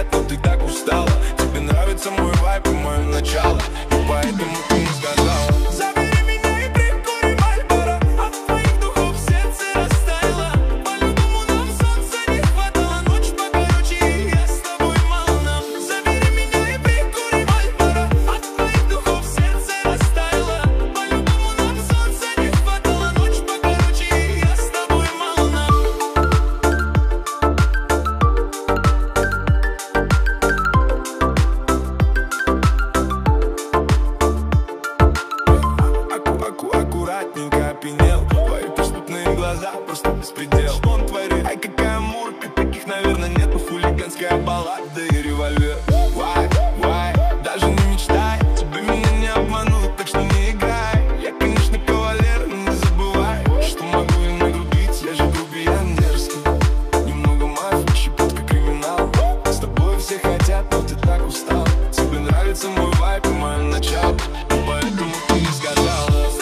но ты так устала. Тебе нравится мой вайб и мое начало, и поэтому ты не сказала: забери меня и прикури Мальборо, от твоих духов сердце растаяло. По-любому нам солнца не хватало, ночь покороче, и я с тобой мало нам. Забери меня и прикури Мальборо, от твоих духов сердце растаяло. По-любому нам солнца не хватало, ночь покороче, и я с тобой мало нам. Аккуратненько опьянел, твои преступные глаза просто беспредел. Что он творит? Ай, какая мурка, таких, наверное, нету. Хулиганская баллада и револьвер. Why, даже не мечтай, тебе меня не обманут, так что не играй. Я, конечно, кавалер, но не забывай, что могу и нагрубить, я же грубиян дерзкий. Немного мафии, щепотка криминал. С тобой все хотят, но ты так устал. Тебе нравится мой вайб и мое начало, и поэтому ты не сказала: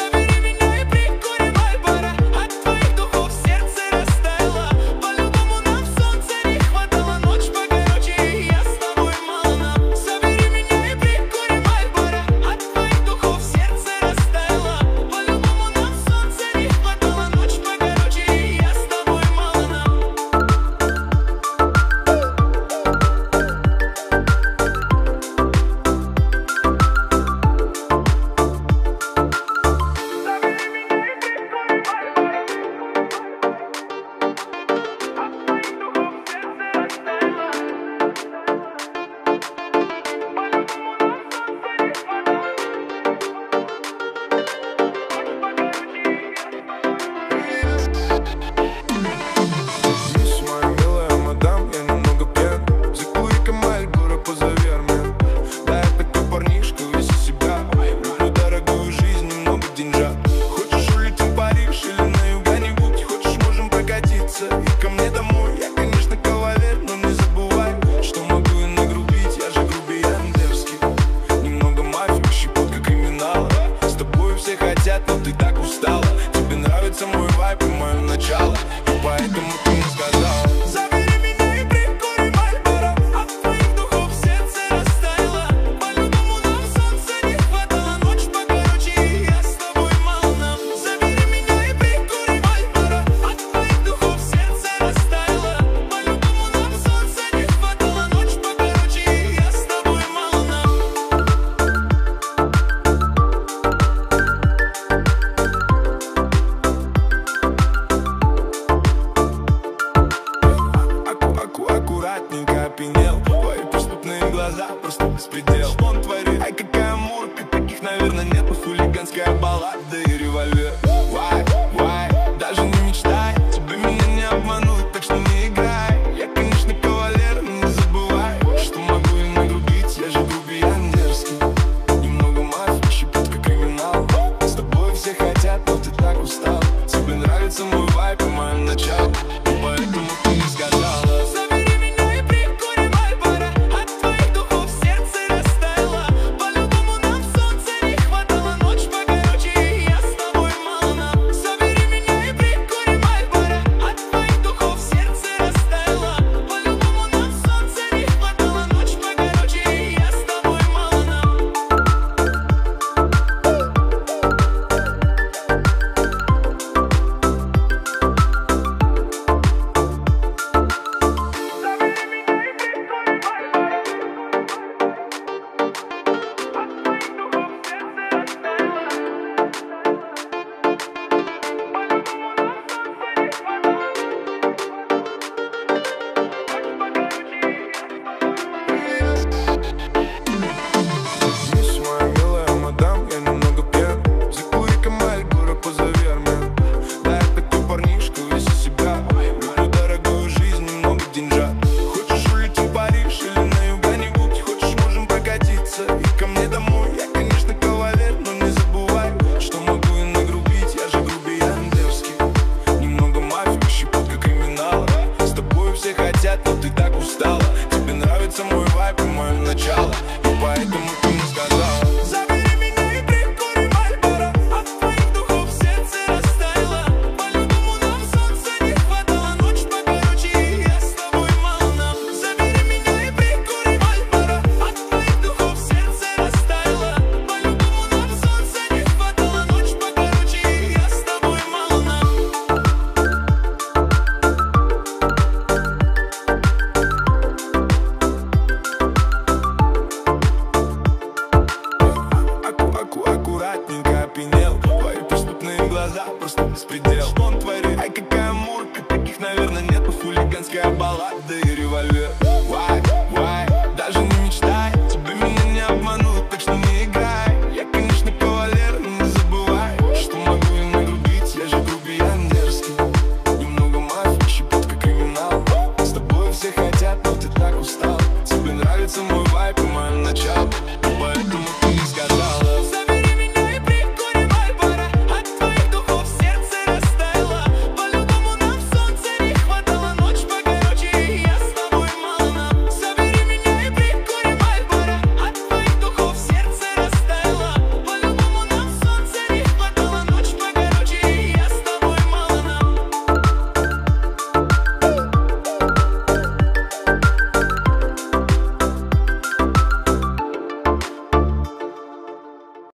но ты так устала. Тебе нравится мой вайб и мое начало, и поэтому ты не сказала: забери меня и прикури Мальборо, от твоих духов сердце растаяло. По-любому нам солнца не хватало, ночь покороче, и я с тобой мало нам. Забери меня и прикури Мальборо, от твоих духов сердце растаяло. По-любому нам солнца не хватало, ночь покороче, и я с тобой мало нам. Аккуратненько опьянел, твои преступные глаза просто беспредел. Что он творит? Ай, какая мурка, таких, наверное, нету. Хулиганская баллада и револьвер. Why, даже не мечтай, тебе меня не обманут, так что не играй. Я, конечно, кавалер, но не забывай, что могу и нагрубить, я же грубиян дерзкий. Немного мафии, щепотка криминал. С тобой все хотят, но ты так устал. Тебе нравится мой вайб и мое начало, и поэтому ты не сказала: так устал. Тебе нравится мой вайб и мое начало.